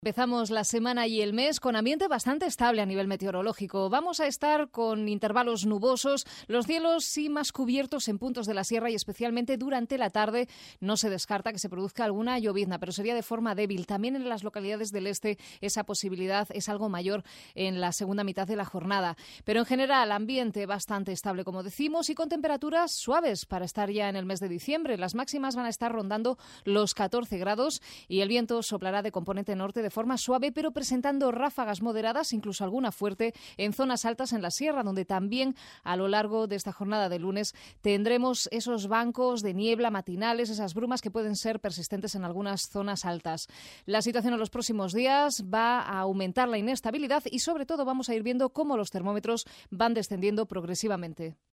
Empezamos la semana y el mes con ambiente bastante estable a nivel meteorológico. Vamos a estar con intervalos nubosos, los cielos sí más cubiertos en puntos de la sierra y especialmente durante la tarde. No se descarta que se produzca alguna llovizna, pero sería de forma débil. También en las localidades del este esa posibilidad es algo mayor en la segunda mitad de la jornada. Pero en general, ambiente bastante estable, como decimos, y con temperaturas suaves para estar ya en el mes de diciembre. Las máximas van a estar rondando los 14 grados y el viento soplará de componente norte de forma suave, pero presentando ráfagas moderadas, incluso alguna fuerte, en zonas altas en la sierra, donde también a lo largo de esta jornada de lunes tendremos esos bancos de niebla matinales, esas brumas que pueden ser persistentes en algunas zonas altas. La situación en los próximos días va a aumentar la inestabilidad y sobre todo vamos a ir viendo cómo los termómetros van descendiendo progresivamente.